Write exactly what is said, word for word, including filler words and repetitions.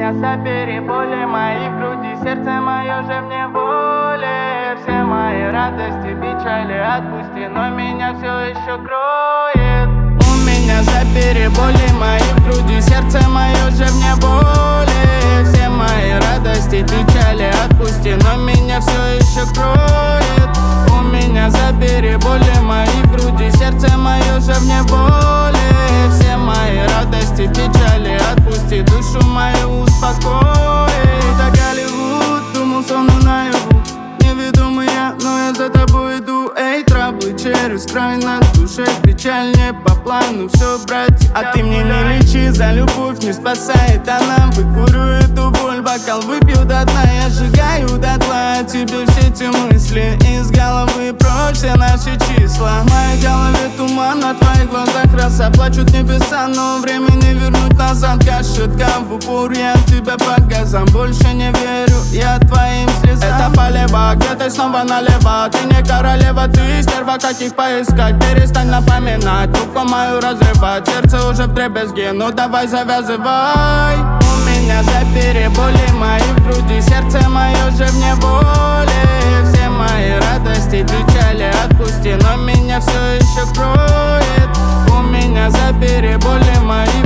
меня забери боли мои в груди, сердце мое же в неволе. Все мои радости, печали отпусти, но меня все еще кроет. У меня забери боли мои в груди, сердце мое же в неволе. Все мои радости, печали отпусти, но меня все еще кроет. У меня забери боли мои в груди, сердце мое же в неволе. Все мои радости, печали отпусти, душу мою успокоит. Это Голливуд, думал сон наяву, неведомый я, но я за тобой иду. Эй, траблы через край на душе, печаль не по плану, все, братья. А ты мне не лечи, за любовь не спасает она. Выкурю эту боль, бокал выпью до дна, я сжигаю дотла. Тебе все эти мысли из головы прочь, все наши числа. В моей голове туман, на твоих глазах роса. Плачут небеса, но времени вернуть назад. Кашетка в упор, я тебя по газам больше не верю, я твоим слезам. Это полево, где ты снова налево. Ты не королева, ты стерва, как их поискать. Перестань напоминать, трубку мою разрывать. Сердце уже в дребезге, ну давай завязывай. У меня забери боли мои в груди, сердце мое же в неволе. Все мои радости, печали отпусти, но меня все еще кроет. У меня забери боли мои